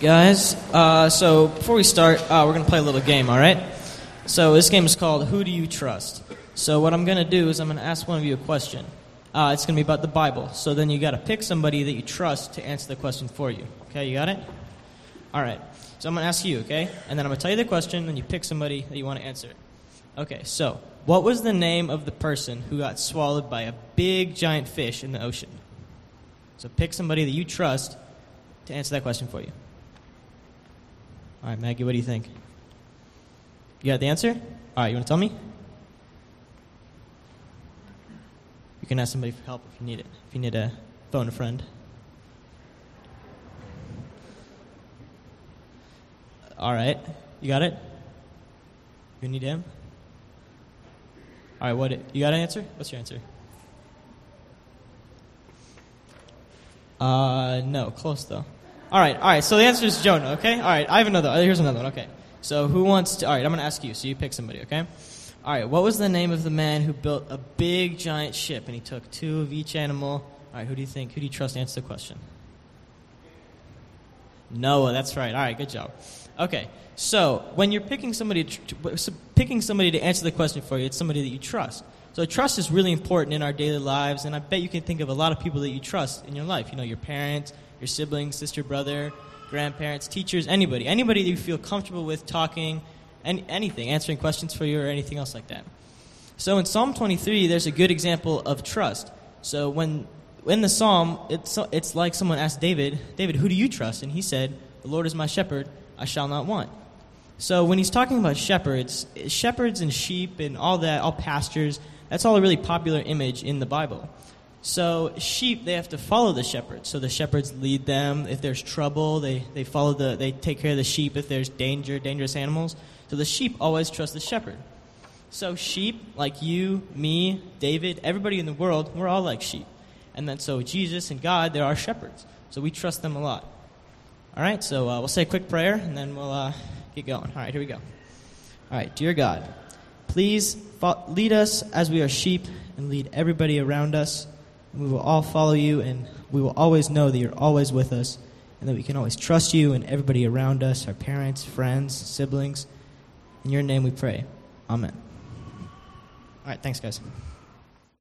Guys, so before we start, we're going to play a little game, all right? So this game is called Who Do You Trust? So what I'm going to do is I'm going to ask one of you a question. It's going to be about the Bible. So then you got to pick somebody that you trust to answer the question for you. Okay, you got it? All right. So I'm going to ask you, okay? And then I'm going to tell you the question, and you pick somebody that you want to answer it. Okay, so what was the name of the person who got swallowed by a big, giant fish in the ocean? So pick somebody that you trust to answer that question for you. All right, Maggie, what do you think? You got the answer? All right, you want to tell me? You can ask somebody for help if you need it. If you need to phone a friend. All right, you got it? You need him? All right, you got an answer? What's your answer? No, close though. All right, so the answer is Jonah, okay? All right, here's another one, okay. So who wants to, all right, I'm going to ask you, so you pick somebody, okay? All right, what was the name of the man who built a big, giant ship, and he took 2 of each animal? All right, who do you trust to answer the question? Noah, that's right. All right, good job. Okay, so when you're picking somebody to answer the question for you, it's somebody that you trust. So trust is really important in our daily lives, and I bet you can think of a lot of people that you trust in your life. You know, your parents, your siblings, sister, brother, grandparents, teachers, anybody that you feel comfortable with talking, anything, answering questions for you or anything else like that. So in Psalm 23, there's a good example of trust. So when in the psalm, it's like someone asked David, who do you trust? And he said, the Lord is my shepherd, I shall not want. So when he's talking about shepherds and sheep and all that, all pastures, that's all a really popular image in the Bible. So sheep, they have to follow the shepherds. So the shepherds lead them. If there's trouble, they take care of the sheep. If there's dangerous animals. So the sheep always trust the shepherd. So sheep, like you, me, David, everybody in the world, we're all like sheep. And then so Jesus and God, they're our shepherds. So we trust them a lot. All right, so we'll say a quick prayer, and then we'll get going. All right, here we go. All right, dear God, please lead us as we are sheep and lead everybody around us. We will all follow you, and we will always know that you're always with us, and that we can always trust you and everybody around us, our parents, friends, siblings. In your name we pray. Amen. All right, thanks, guys.